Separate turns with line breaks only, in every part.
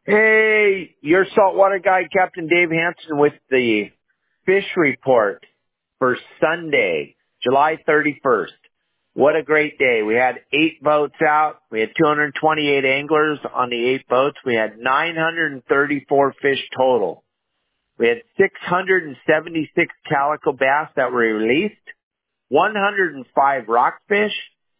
Hey, your saltwater guide, Captain Dave Hansen, with the fish report for Sunday, July 31st. What a great day. We had 8 boats out. We had 228 anglers on the 8 boats. We had 934 fish total. We had 676 calico bass that were released, 105 rockfish,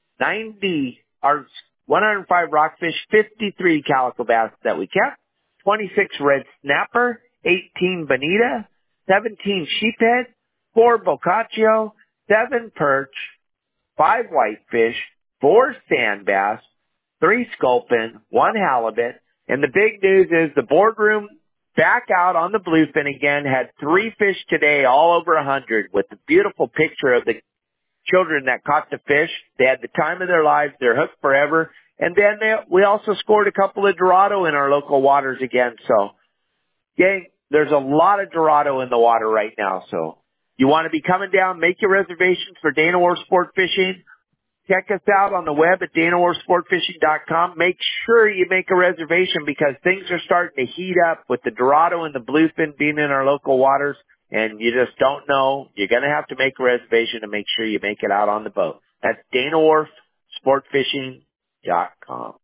105 rockfish, 53 calico bass that we kept, 26 red snapper, 18 bonita, 17 sheephead, 4 boccaccio, 7 perch, 5 whitefish, 4 sand bass, 3 sculpin, 1 halibut, and the big news is the boardroom back out on the bluefin again, had 3 fish today, all over 100, with a beautiful picture of the children that caught the fish. They had the time of their lives. They're hooked forever. And then we also scored a couple of Dorado in our local waters again. So, gang, there's a lot of Dorado in the water right now. So, you want to be coming down, make your reservations for Dana Wharf Sport Fishing. Check us out on the web at DanaWharfSportFishing.com. Make sure you make a reservation because things are starting to heat up with the Dorado and the bluefin being in our local waters, and you just don't know. You're going to have to make a reservation to make sure you make it out on the boat. That's DanaWharfSportFishing.com.